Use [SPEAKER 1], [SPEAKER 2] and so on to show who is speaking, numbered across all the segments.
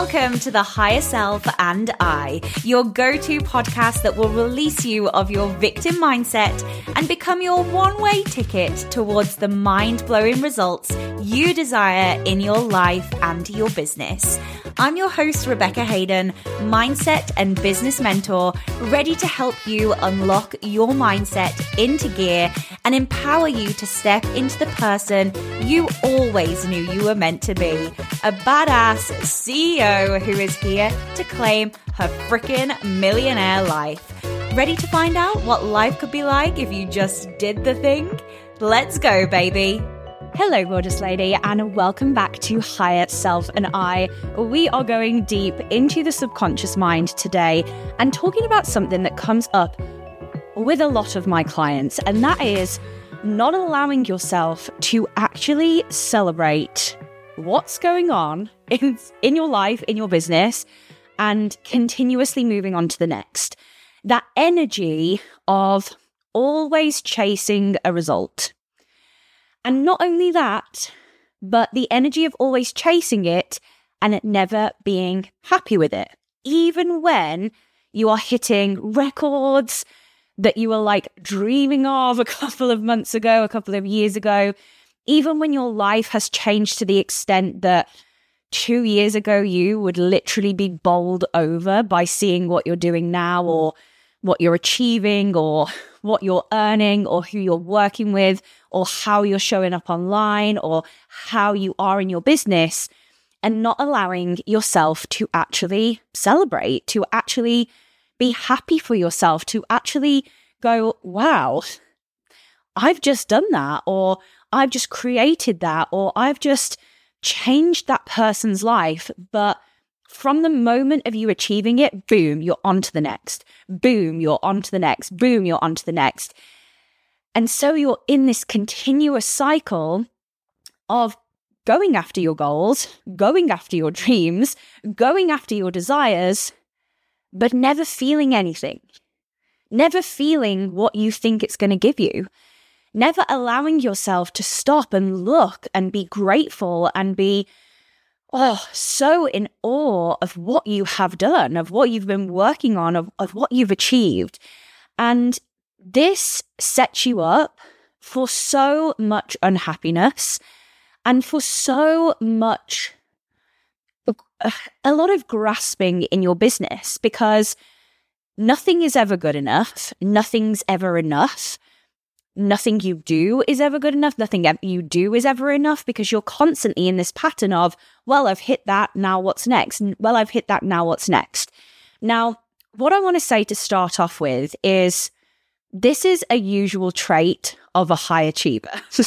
[SPEAKER 1] Welcome to the Higher Self and I, your go-to podcast that will release you of your victim mindset and become your one-way ticket towards the mind-blowing results you desire in your life and your business. I'm your host, Rebecca Hayden, mindset and business mentor, ready to help you unlock your mindset into gear and empower you to step into the person you always knew you were meant to be. A badass CEO who is here to claim her frickin' millionaire life. Ready to find out what life could be like if you just did the thing? Let's go, baby.
[SPEAKER 2] Hello, gorgeous lady, and welcome back to Higher Self and I. We are going deep into the subconscious mind today and talking about something that comes up with a lot of my clients, and that is not allowing yourself to actually celebrate what's going on in your life, in your business, and continuously moving on to the next. That energy of always chasing a result. And not only that, but the energy of always chasing it and never being happy with it. Even when you are hitting records that you were like dreaming of a couple of months ago, a couple of years ago, even when your life has changed to the extent that 2 years ago you would literally be bowled over by seeing what you're doing now or what you're achieving or what you're earning or who you're working with or how you're showing up online or how you are in your business, and not allowing yourself to actually celebrate, to actually be happy for yourself, to actually go, wow, I've just done that, or I've just created that, or I've just changed that person's life. But from the moment of you achieving it, boom, you're on to the next. Boom, you're on to the next. Boom, you're on to the next. And so you're in this continuous cycle of going after your goals, going after your dreams, going after your desires, but never feeling anything. Never feeling what you think it's going to give you. Never allowing yourself to stop and look and be grateful and be so in awe of what you have done, of what you've been working on, of what you've achieved. And this sets you up for so much unhappiness and for so much, a lot of grasping in your business, because nothing is ever good enough. Nothing's ever enough. Nothing you do is ever good enough. Nothing you do is ever enough, because you're constantly in this pattern of, well, I've hit that, now what's next? Well, I've hit that, now what's next? Now, what I want to say to start off with is this is a usual trait of a high achiever.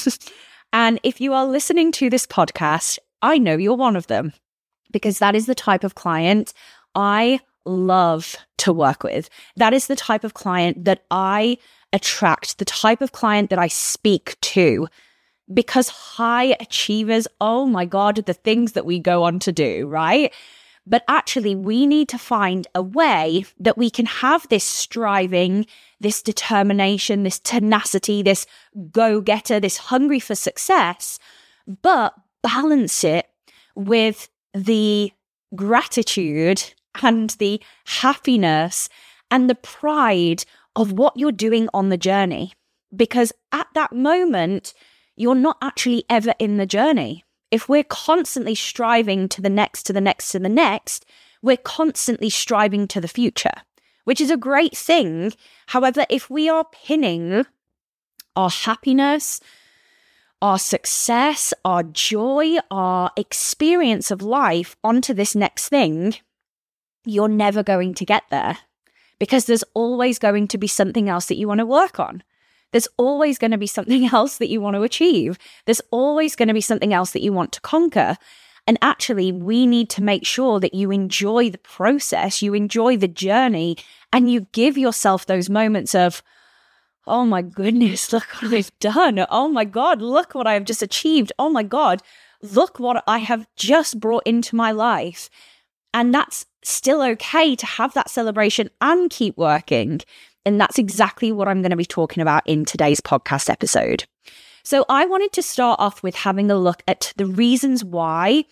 [SPEAKER 2] And if you are listening to this podcast, I know you're one of them, because that is the type of client I love to work with. That is the type of client that I attract, the type of client that I speak to, because high achievers, oh my God, the things that we go on to do, right? But actually, we need to find a way that we can have this striving, this determination, this tenacity, this go-getter, this hungry for success, but balance it with the gratitude and the happiness and the pride of what you're doing on the journey. Because at that moment, you're not actually ever in the journey. If we're constantly striving to the next, to the next, to the next, we're constantly striving to the future, which is a great thing. However, if we are pinning our happiness, our success, our joy, our experience of life onto this next thing, you're never going to get there, because there's always going to be something else that you want to work on. There's always going to be something else that you want to achieve. There's always going to be something else that you want to conquer. And actually, we need to make sure that you enjoy the process, you enjoy the journey, and you give yourself those moments of, oh my goodness, look what I've done. Oh my God, look what I have just achieved. Oh my God, look what I have just brought into my life. And that's still okay to have that celebration and keep working. And that's exactly what I'm going to be talking about in today's podcast episode. So I wanted to start off with having a look at the reasons why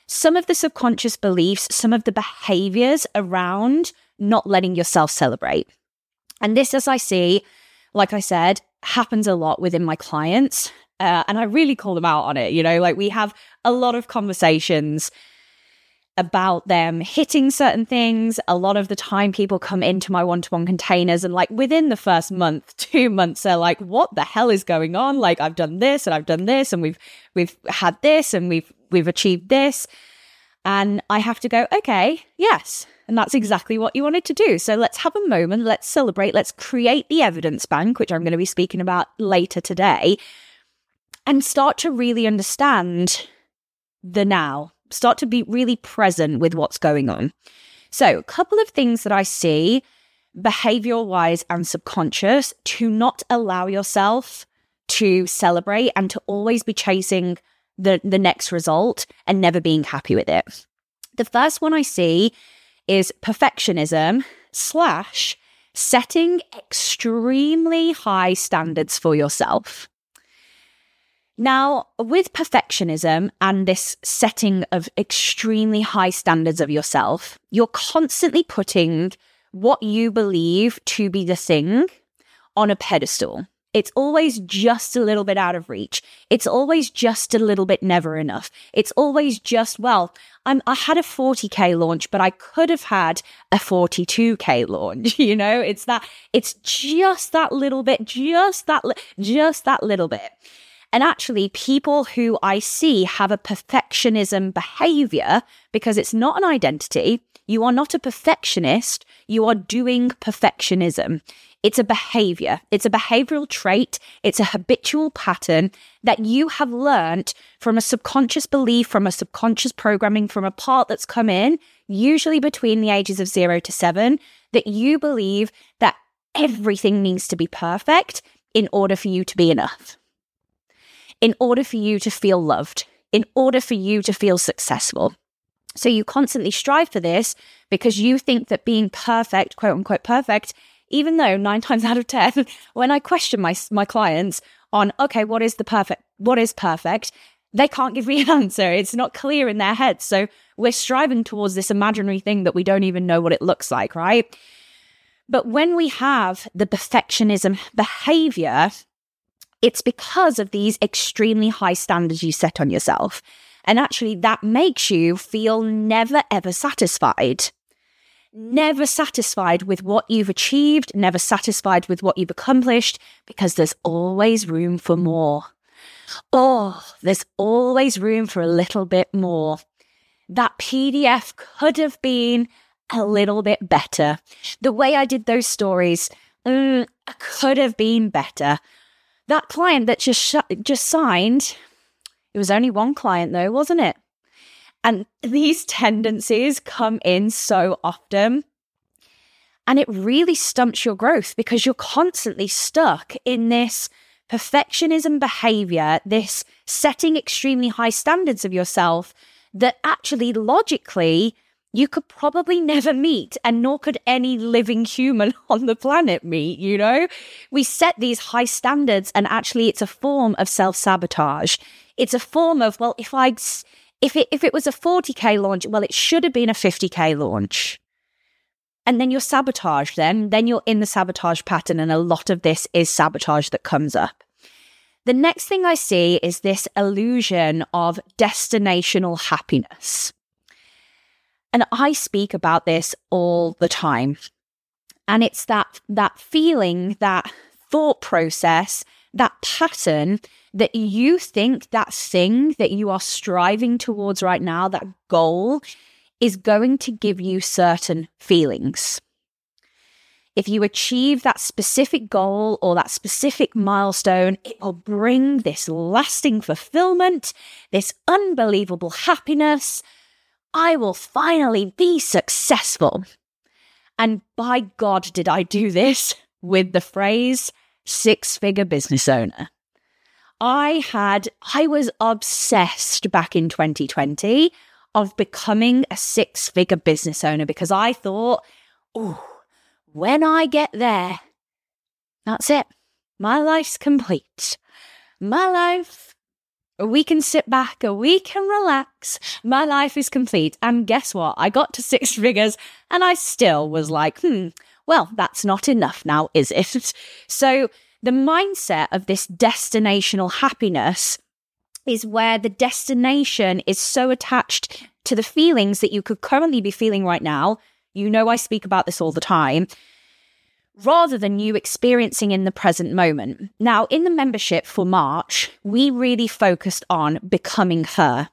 [SPEAKER 2] some of the subconscious beliefs, some of the behaviors around not letting yourself celebrate. And this, as I see, like I said, happens a lot within my clients. And I really call them out on it. Like we have a lot of conversations about them hitting certain things. A lot of the time people come into my one-to-one containers and like within the first month, 2 months, they're like, what the hell is going on? Like I've done this and I've done this and we've had this and we've achieved this. And I have to go, okay, yes. And that's exactly what you wanted to do. So let's have a moment. Let's celebrate. Let's create the evidence bank, which I'm going to be speaking about later today, and start to really understand the now. Start to be really present with what's going on. So a couple of things that I see behavioral-wise and subconscious to not allow yourself to celebrate and to always be chasing the next result and never being happy with it. The first one I see is perfectionism / setting extremely high standards for yourself. Now, with perfectionism and this setting of extremely high standards of yourself, you're constantly putting what you believe to be the thing on a pedestal. It's always just a little bit out of reach. It's always just a little bit never enough. It's always just, well, I had a 40K launch, but I could have had a 42K launch. It's just that little bit, just that little bit. And actually, people who I see have a perfectionism behavior, because it's not an identity. You are not a perfectionist. You are doing perfectionism. It's a behavior. It's a behavioral trait. It's a habitual pattern that you have learned from a subconscious belief, from a subconscious programming, from a part that's come in, usually between the ages of 0 to 7, that you believe that everything needs to be perfect in order for you to be enough, in order for you to feel loved, in order for you to feel successful. So you constantly strive for this because you think that being perfect, quote unquote perfect, even though 9 times out of 10, when I question my clients on, okay, what is perfect, they can't give me an answer. It's not clear in their heads. So we're striving towards this imaginary thing that we don't even know what it looks like, right? But when we have the perfectionism behavior, it's because of these extremely high standards you set on yourself. And actually, that makes you feel never, ever satisfied. Never satisfied with what you've achieved, never satisfied with what you've accomplished, because there's always room for more. Oh, there's always room for a little bit more. That PDF could have been a little bit better. The way I did those stories could have been better. That client that just signed, it was only one client though, wasn't it? And these tendencies come in so often, and it really stumps your growth because you're constantly stuck in this perfectionism behavior, this setting extremely high standards of yourself that actually logically you could probably never meet, and nor could any living human on the planet meet, We set these high standards, and actually it's a form of self-sabotage. It's a form of, well, if it was a 40K launch, well, it should have been a 50K launch. And then you're sabotaged then you're in the sabotage pattern, and a lot of this is sabotage that comes up. The next thing I see is this illusion of destinational happiness. And I speak about this all the time. And it's that feeling, that thought process, that pattern that you think that thing that you are striving towards right now, that goal, is going to give you certain feelings. If you achieve that specific goal or that specific milestone, it will bring this lasting fulfillment, this unbelievable happiness. I will finally be successful. And by God, did I do this with the phrase 6-figure business owner. I was obsessed back in 2020 of becoming a 6-figure business owner, because I thought, when I get there, that's it. My life's complete. My life We can sit back, we can relax. My life is complete. And guess what? I got to 6 figures and I still was like, well, that's not enough now, is it? So the mindset of this destinational happiness is where the destination is so attached to the feelings that you could currently be feeling right now. You know, I speak about this all the time, rather than you experiencing in the present moment. Now, in the membership for March, we really focused on becoming her.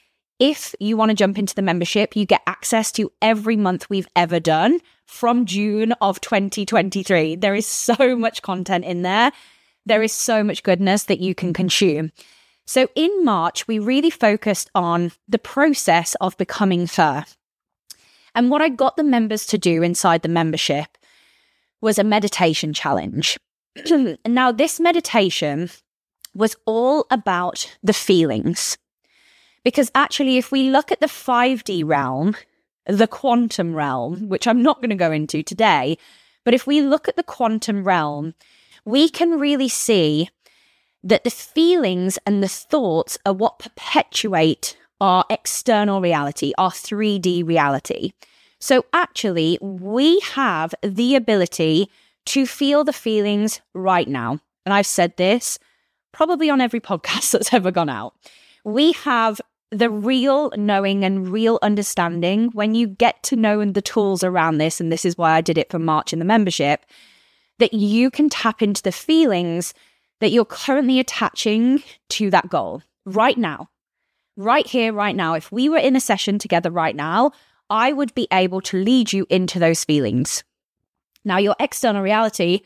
[SPEAKER 2] If you want to jump into the membership, you get access to every month we've ever done from June of 2023. There is so much content in there. There is so much goodness that you can consume. So in March, we really focused on the process of becoming her. And what I got the members to do inside the membership was a meditation challenge. Now, this meditation was all about the feelings. Because actually, if we look at the 5D realm, the quantum realm, which I'm not going to go into today, but if we look at the quantum realm, we can really see that the feelings and the thoughts are what perpetuate our external reality, our 3D reality. So actually, we have the ability to feel the feelings right now. And I've said this probably on every podcast that's ever gone out. We have the real knowing and real understanding when you get to know the tools around this, and this is why I did it for March in the membership, that you can tap into the feelings that you're currently attaching to that goal right now, right here, right now. If we were in a session together right now, I would be able to lead you into those feelings. Now, your external reality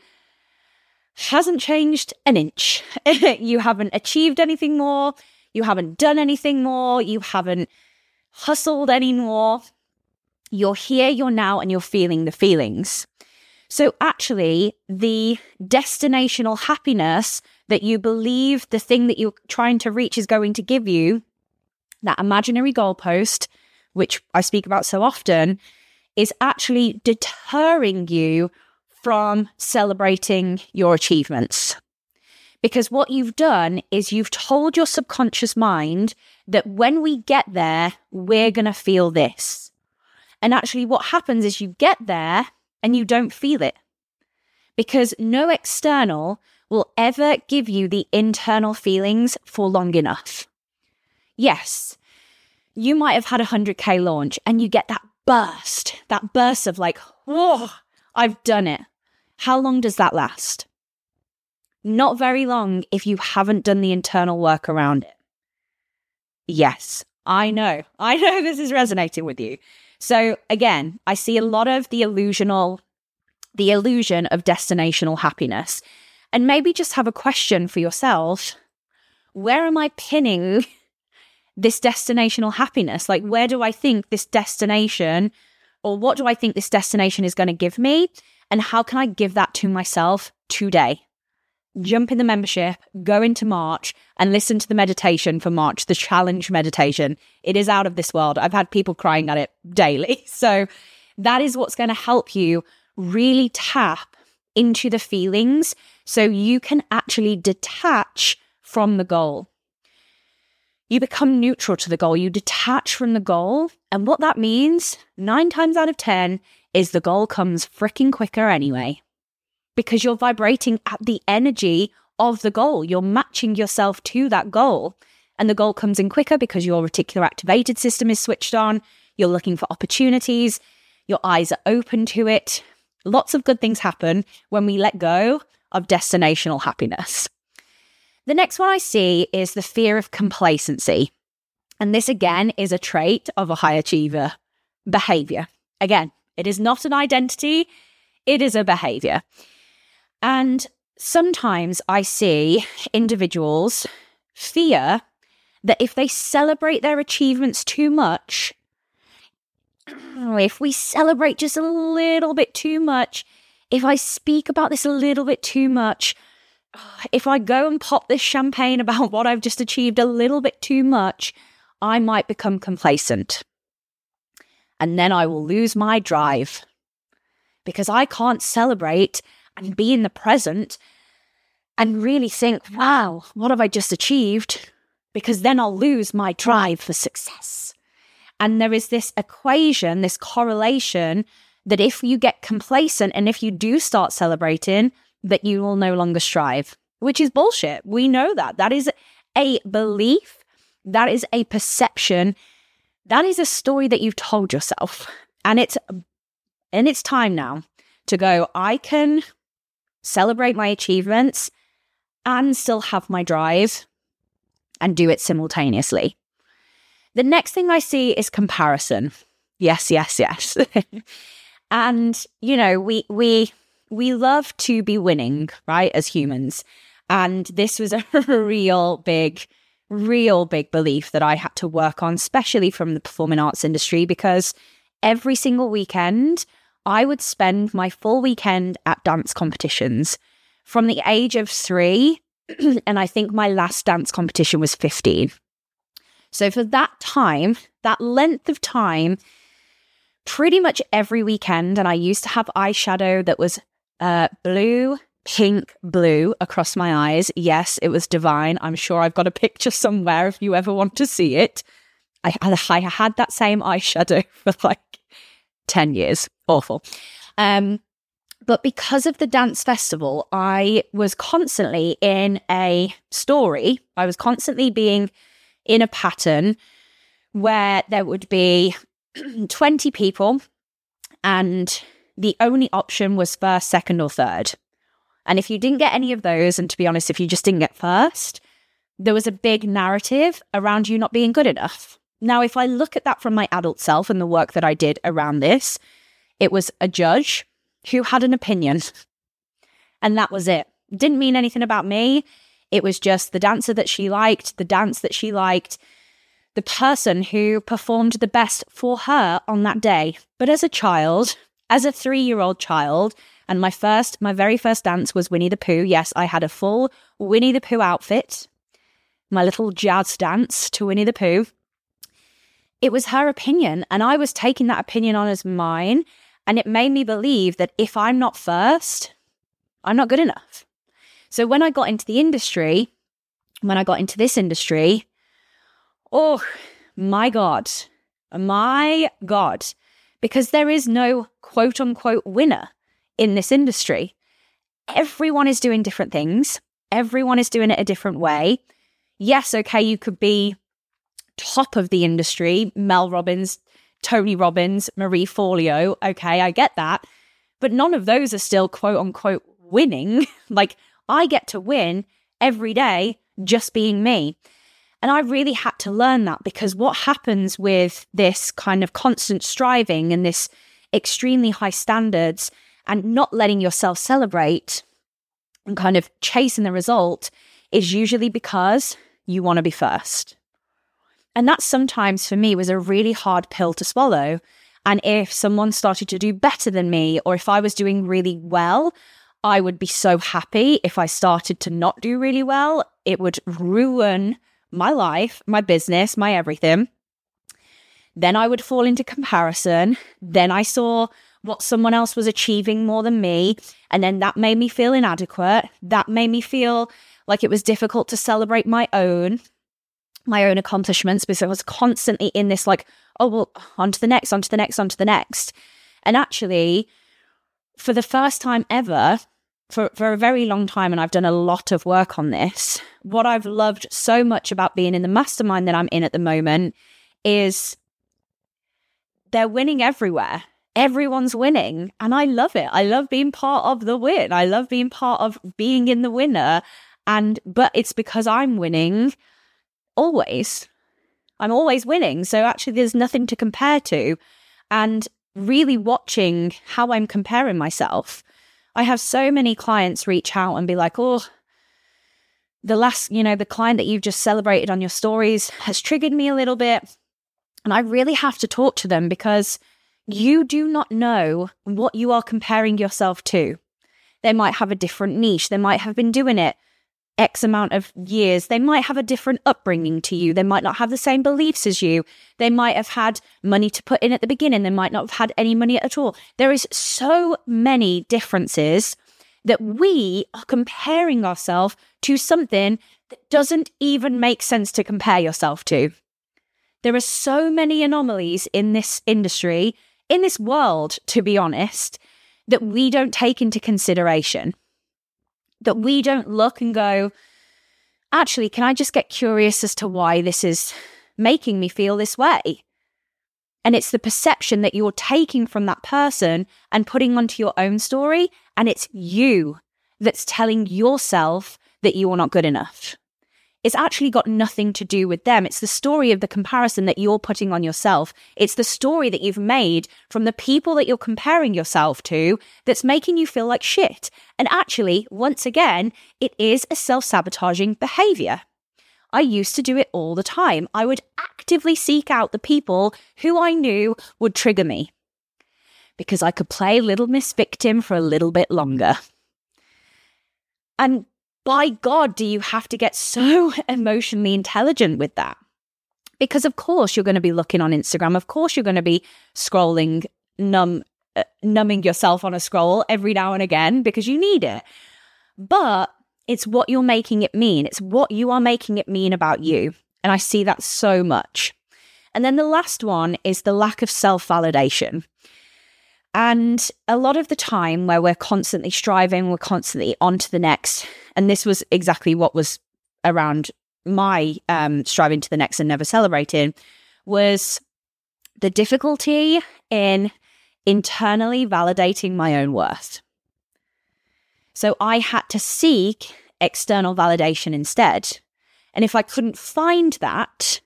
[SPEAKER 2] hasn't changed an inch. You haven't achieved anything more. You haven't done anything more. You haven't hustled anymore. You're here, you're now, and you're feeling the feelings. So actually, the destinational happiness that you believe the thing that you're trying to reach is going to give you, that imaginary goalpost, which I speak about so often, is actually deterring you from celebrating your achievements. Because what you've done is you've told your subconscious mind that when we get there, we're going to feel this. And actually what happens is you get there and you don't feel it. Because no external will ever give you the internal feelings for long enough. Yes, you might have had a 100K launch and you get that burst of like, whoa, I've done it. How long does that last? Not very long if you haven't done the internal work around it. Yes, I know this is resonating with you. So again, I see a lot of the illusion of destinational happiness. And maybe just have a question for yourself. Where am I pinning this destinational happiness? Like, where do I think this destination, or what do I think this destination is going to give me? And how can I give that to myself today? Jump in the membership, go into March and listen to the meditation for March, the challenge meditation. It is out of this world. I've had people crying at it daily. So that is what's going to help you really tap into the feelings so you can actually detach from the goal. You become neutral to the goal. You detach from the goal. And what that means, 9 times out of 10, is the goal comes freaking quicker anyway. Because you're vibrating at the energy of the goal. You're matching yourself to that goal. And the goal comes in quicker because your reticular activated system is switched on. You're looking for opportunities. Your eyes are open to it. Lots of good things happen when we let go of destinational happiness. The next one I see is the fear of complacency. And this, again, is a trait of a high achiever behavior. Again, it is not an identity. It is a behavior. And sometimes I see individuals fear that if they celebrate their achievements too much, if we celebrate just a little bit too much, if I speak about this a little bit too much, if I go and pop this champagne about what I've just achieved a little bit too much, I might become complacent. And then I will lose my drive because I can't celebrate and be in the present and really think, wow, what have I just achieved? because then I'll lose my drive for success. And there is this equation, this correlation that if you get complacent and if you do start celebrating, that you will no longer strive, which is bullshit. We know that. That is a belief. That is a perception. That is a story that you've told yourself. And it's time now to go, I can celebrate my achievements and still have my drive and do it simultaneously. The next thing I see is comparison. Yes. And, you know, we love to be winning, right, as humans. And this was a real big belief that I had to work on, especially from the performing arts industry, because every single weekend, I would spend my full weekend at dance competitions from the age of 3, and I think my last dance competition was 15. So for that time, that length of time, pretty much every weekend, and I used to have eyeshadow that was blue, pink, blue across my eyes. Yes, it was divine. I'm sure I've got a picture somewhere if you ever want to see it. I had that same eyeshadow for like 10 years. Awful. But because of the dance festival, I was constantly in a story. I was constantly being in a pattern where there would be 20 people and the only option was first, second, or third. And if you didn't get any of those, and to be honest, if you just didn't get first, there was a big narrative around you not being good enough. Now, if I look at that from my adult self and the work that I did around this, it was a judge who had an opinion. And that was it. Didn't mean anything about me. It was just the dancer that she liked, the dance that she liked, the person who performed the best for her on that day. But as a child, as a 3-year-old child, and my very first dance was Winnie the Pooh. Yes, I had a full Winnie the Pooh outfit, my little jazz dance to Winnie the Pooh. It was her opinion, and I was taking that opinion on as mine, and it made me believe that if I'm not first, I'm not good enough. So when I got into the industry, oh my God, because there is no quote unquote winner in this industry. Everyone is doing different things. Everyone is doing it a different way. Yes, okay, you could be top of the industry, Mel Robbins, Tony Robbins, Marie Forleo. Okay, I get that. But none of those are still quote unquote winning. Like, I get to win every day just being me. And I really had to learn that, because what happens with this kind of constant striving and this extremely high standards and not letting yourself celebrate and kind of chasing the result is usually because you want to be first. And that sometimes for me was a really hard pill to swallow. And if someone started to do better than me, or if I was doing really well, I would be so happy. If I started to not do really well, it would ruin my life, my business, my everything. Then I would fall into comparison. Then I saw what someone else was achieving more than me. And then that made me feel inadequate. That made me feel like it was difficult to celebrate my own accomplishments, because I was constantly in this like, oh, well, on to the next. And actually, for the first time ever, for a very long time, and I've done a lot of work on this, what I've loved so much about being in the mastermind that I'm in at the moment is they're winning everywhere. Everyone's winning, and I love it. I love being part of the win. I love being part of being in the winner. But it's because I'm winning always. I'm always winning. So actually there's nothing to compare to. And really watching how I'm comparing myself, I have so many clients reach out and be like, oh, the client that you've just celebrated on your stories has triggered me a little bit. And I really have to talk to them, because you do not know what you are comparing yourself to. They might have a different niche. They might have been doing it X amount of years. They might have a different upbringing to you. They might not have the same beliefs as you. They might have had money to put in at the beginning. They might not have had any money at all. There is so many differences that we are comparing ourselves to something that doesn't even make sense to compare yourself to. There are so many anomalies in this industry, in this world, to be honest, that we don't take into consideration, that we don't look and go, actually, can I just get curious as to why this is making me feel this way? And it's the perception that you're taking from that person and putting onto your own story, and it's you that's telling yourself that you are not good enough. It's actually got nothing to do with them. It's the story of the comparison that you're putting on yourself. It's the story that you've made from the people that you're comparing yourself to that's making you feel like shit. And actually, once again, it is a self-sabotaging behavior. I used to do it all the time. I would actively seek out the people who I knew would trigger me because I could play Little Miss Victim for a little bit longer. And by God, do you have to get so emotionally intelligent with that? Because of course you're going to be looking on Instagram. Of course you're going to be scrolling, numbing yourself on a scroll every now and again because you need it. But it's what you're making it mean. It's what you are making it mean about you. And I see that so much. And then the last one is the lack of self-validation. And a lot of the time where we're constantly striving, we're constantly on to the next. And this was exactly what was around my striving to the next and never celebrating, was the difficulty in internally validating my own worth. So I had to seek external validation instead. And if I couldn't find that,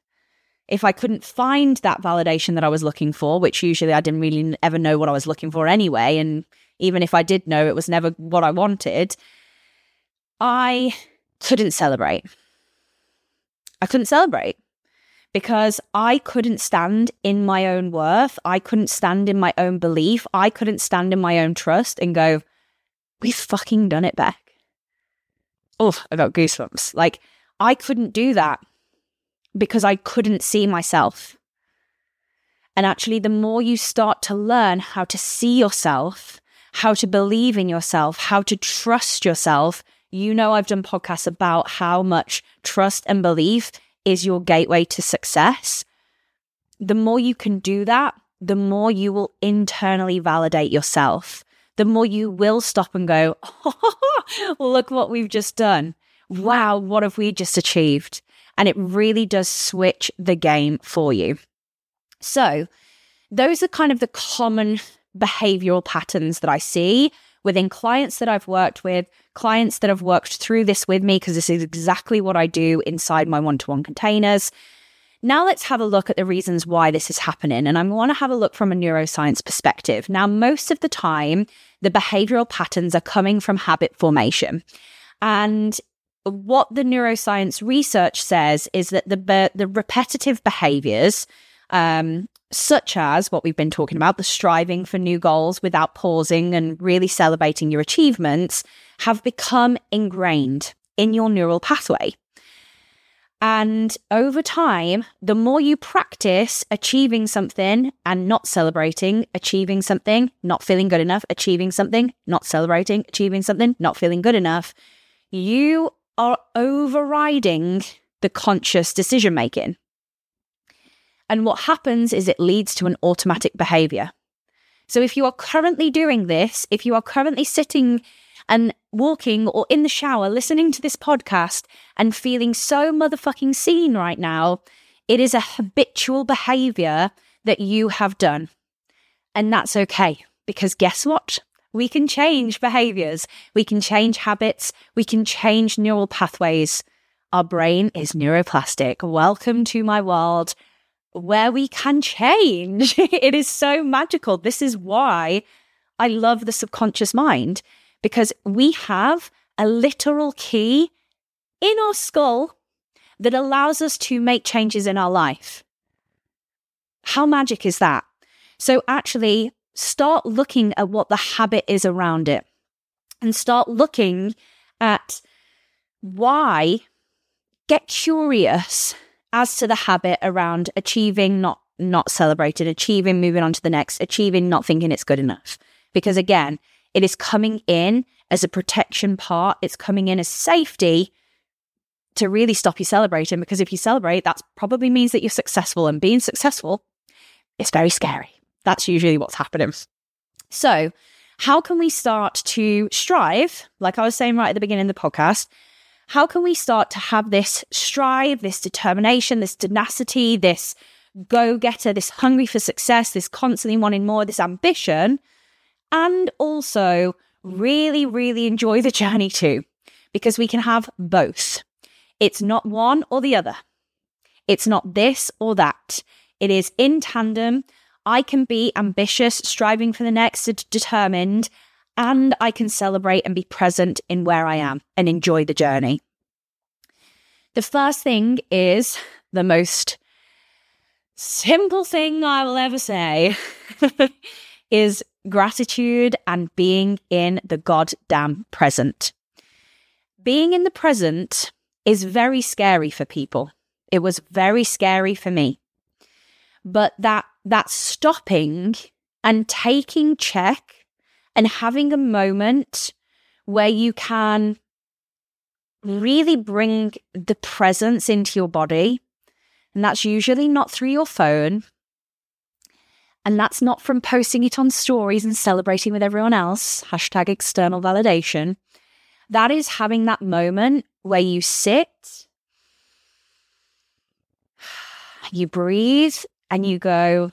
[SPEAKER 2] validation that I was looking for, which usually I didn't really ever know what I was looking for anyway, and even if I did know, it was never what I wanted, I couldn't celebrate. I couldn't celebrate because I couldn't stand in my own worth. I couldn't stand in my own belief. I couldn't stand in my own trust and go, we've fucking done it, Beck. Oh, I got goosebumps. Like, I couldn't do that because I couldn't see myself. And actually, the more you start to learn how to see yourself, how to believe in yourself, how to trust yourself, you know, I've done podcasts about how much trust and belief is your gateway to success. The more you can do that, the more you will internally validate yourself. The more you will stop and go, oh, look what we've just done. Wow, what have we just achieved? And it really does switch the game for you. So those are kind of the common behavioral patterns that I see within clients that I've worked with, clients that have worked through this with me, because this is exactly what I do inside my one-to-one containers. Now let's have a look at the reasons why this is happening. And I want to have a look from a neuroscience perspective. Now, most of the time, the behavioral patterns are coming from habit formation. And what the neuroscience research says is that the repetitive behaviors, such as what we've been talking about, the striving for new goals without pausing and really celebrating your achievements, have become ingrained in your neural pathway. And over time, the more you practice achieving something and not celebrating, achieving something, not feeling good enough, achieving something, not celebrating, achieving something, not feeling good enough, you are overriding the conscious decision making. And what happens is it leads to an automatic behavior. So if you are currently doing this, if you are currently sitting and walking or in the shower, listening to this podcast and feeling so motherfucking seen right now, it is a habitual behavior that you have done. And that's okay, because guess what? We can change behaviors. We can change habits. We can change neural pathways. Our brain is neuroplastic. Welcome to my world where we can change. It is so magical. This is why I love the subconscious mind, because we have a literal key in our skull that allows us to make changes in our life. How magic is that? So actually, start looking at what the habit is around it and start looking at why. Get curious as to the habit around achieving, not celebrated, achieving, moving on to the next, achieving, not thinking it's good enough. Because again, it is coming in as a protection part. It's coming in as safety to really stop you celebrating, because if you celebrate, that probably means that you're successful, and being successful is very scary. That's usually what's happening. So how can we start to strive? Like I was saying right at the beginning of the podcast, how can we start to have this strive, this determination, this tenacity, this go-getter, this hungry for success, this constantly wanting more, this ambition, and also really, really enjoy the journey too, because we can have both. It's not one or the other. It's not this or that. It is in tandem. I can be ambitious, striving for the next, determined, and I can celebrate and be present in where I am and enjoy the journey. The first thing is the most simple thing I will ever say is gratitude and being in the goddamn present. Being in the present is very scary for people. It was very scary for me. But that stopping and taking check and having a moment where you can really bring the presence into your body, and that's usually not through your phone, and that's not from posting it on stories and celebrating with everyone else, #external validation. That is having that moment where you sit, you breathe, and you go,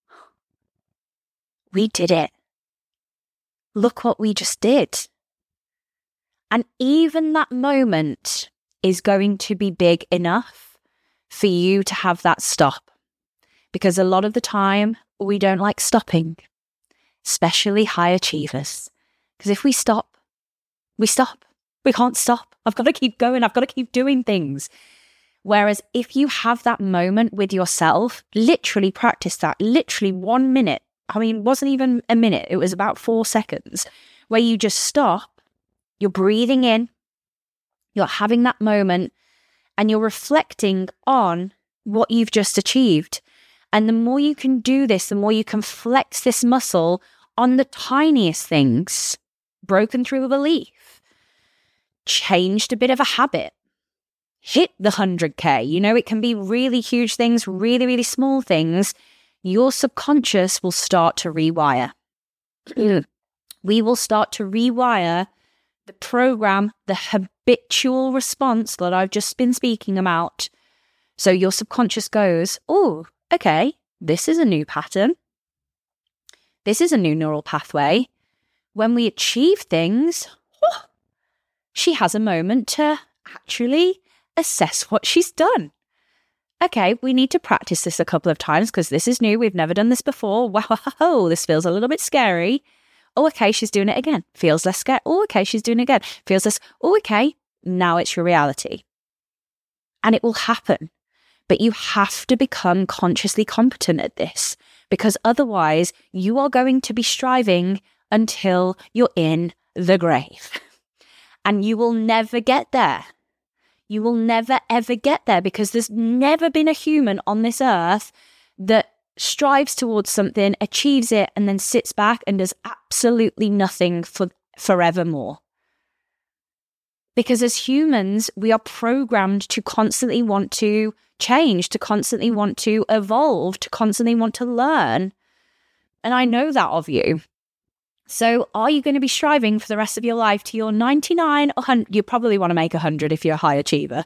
[SPEAKER 2] we did it. Look what we just did. And even that moment is going to be big enough for you to have that stop. Because a lot of the time, we don't like stopping, especially high achievers. Because if we stop, we stop. We can't stop. I've got to keep going. I've got to keep doing things. Whereas if you have that moment with yourself, literally practice that, literally 1 minute. I mean, it wasn't even a minute. It was about 4 seconds where you just stop, you're breathing in, you're having that moment, and you're reflecting on what you've just achieved. And the more you can do this, the more you can flex this muscle on the tiniest things, broken through a belief, changed a bit of a habit, hit the 100K. You know, it can be really huge things, really, really small things. Your subconscious will start to rewire. We will start to rewire the program, the habitual response that I've just been speaking about. So your subconscious goes, oh, okay, this is a new pattern. This is a new neural pathway. When we achieve things, she has a moment to actually assess what she's done. Okay, we need to practice this a couple of times because this is new. We've never done this before. Wow, this feels a little bit scary. Oh, okay, she's doing it again. Feels less scary. Oh, okay, she's doing it again. Feels less. Oh, okay, now it's your reality. And it will happen. But you have to become consciously competent at this, because otherwise you are going to be striving until you're in the grave. And you will never get there. You will never, ever get there, because there's never been a human on this earth that strives towards something, achieves it, and then sits back and does absolutely nothing for forevermore. Because as humans, we are programmed to constantly want to change, to constantly want to evolve, to constantly want to learn. And I know that of you. So are you going to be striving for the rest of your life to your 99 or 100? You probably want to make 100 if you're a high achiever.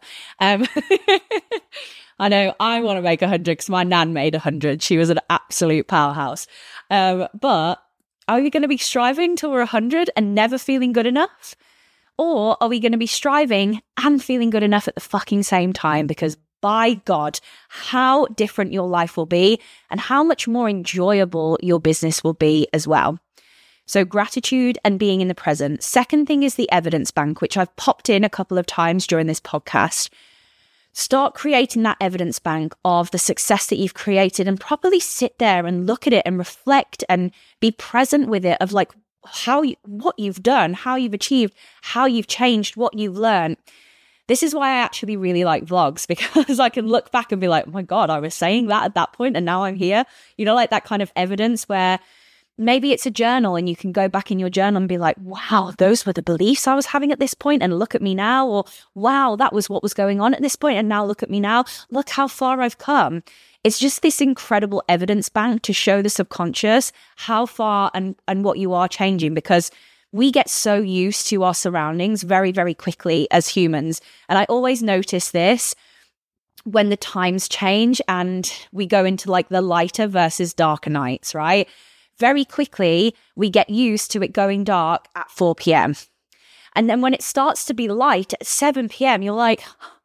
[SPEAKER 2] I know I want to make 100 because my nan made 100. She was an absolute powerhouse. But are we going to be striving till we're 100 and never feeling good enough? Or are we going to be striving and feeling good enough at the fucking same time? Because by God, how different your life will be and how much more enjoyable your business will be as well. So gratitude and being in the present. Second thing is the evidence bank, which I've popped in a couple of times during this podcast. Start creating that evidence bank of the success that you've created and properly sit there and look at it and reflect and be present with it of like what you've done, how you've achieved, how you've changed, what you've learned. This is why I actually really like vlogs, because I can look back and be like, oh my God, I was saying that at that point and now I'm here. You know, like that kind of evidence where maybe it's a journal and you can go back in your journal and be like, wow, those were the beliefs I was having at this point, and look at me now. Or wow, that was what was going on at this point, and now look at me now. Look how far I've come. It's just this incredible evidence bank to show the subconscious how far and what you are changing, because we get so used to our surroundings very, very quickly as humans. And I always notice this when the times change and we go into like the lighter versus darker nights, right? Very quickly, we get used to it going dark at 4 p.m. And then when it starts to be light at 7 p.m., you're like,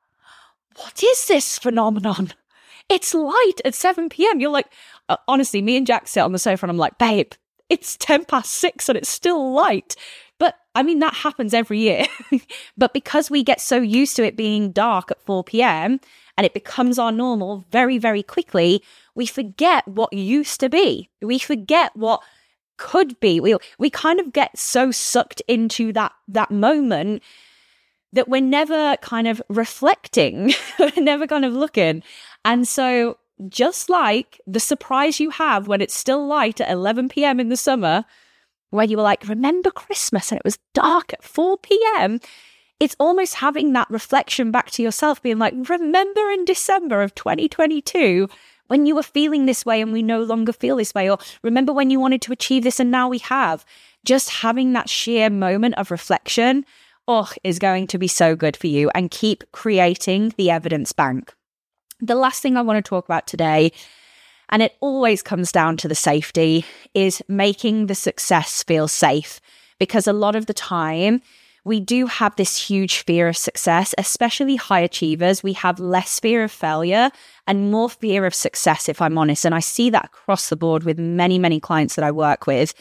[SPEAKER 2] what is this phenomenon? It's light at 7 p.m. You're like, honestly, me and Jack sit on the sofa and I'm like, babe, it's 6:10 and it's still light. But I mean, that happens every year. But because we get so used to it being dark at 4 p.m. and it becomes our normal very, very quickly, we forget what used to be. We forget what could be. We kind of get so sucked into that moment that we're never kind of reflecting. We're never kind of looking. And so just like the surprise you have when it's still light at 11 p.m. in the summer, where you were like, remember Christmas and it was dark at 4 p.m., it's almost having that reflection back to yourself, being like, remember in December of 2022 when you were feeling this way and we no longer feel this way, or remember when you wanted to achieve this and now we have. Just having that sheer moment of reflection, is going to be so good for you, and keep creating the evidence bank. The last thing I want to talk about today, and it always comes down to the safety, is making the success feel safe. Because a lot of the time, we do have this huge fear of success, especially high achievers. We have less fear of failure and more fear of success, if I'm honest. And I see that across the board with many, many clients that I work with.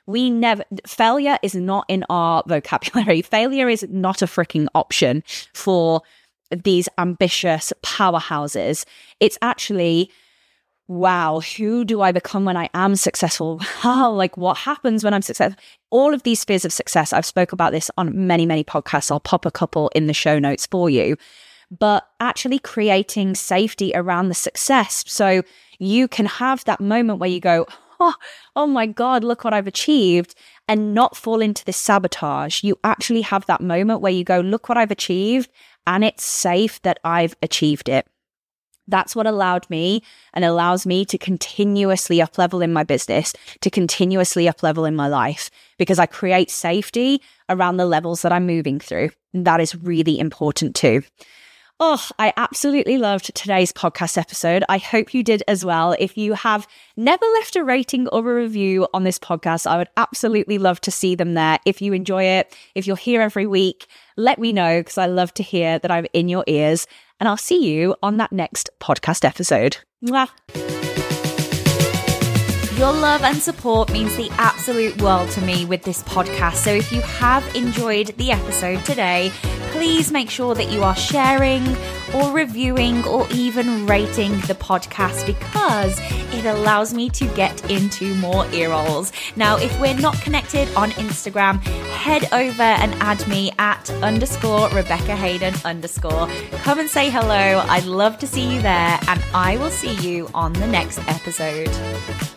[SPEAKER 2] Failure is not in our vocabulary. Failure is not a freaking option for these ambitious powerhouses. It's actually, wow, who do I become when I am successful? Like what happens when I'm successful? All of these fears of success, I've spoke about this on many, many podcasts. I'll pop a couple in the show notes for you. But actually creating safety around the success, so you can have that moment where you go, oh my God, look what I've achieved, and not fall into this sabotage. You actually have that moment where you go, look what I've achieved, and it's safe that I've achieved it. That's what allowed me and allows me to continuously up-level in my business, to continuously up-level in my life, because I create safety around the levels that I'm moving through. And that is really important too. I absolutely loved today's podcast episode. I hope you did as well. If you have never left a rating or a review on this podcast, I would absolutely love to see them there. If you enjoy it, if you're here every week, let me know, because I love to hear that I'm in your ears. And I'll see you on that next podcast episode. Mwah.
[SPEAKER 1] Your love and support means the absolute world to me with this podcast. So if you have enjoyed the episode today, please make sure that you are sharing or reviewing or even rating the podcast, because it allows me to get into more ear rolls. Now, if we're not connected on Instagram, head over and add me at _Rebecca Hayden _. Come and say hello. I'd love to see you there, and I will see you on the next episode.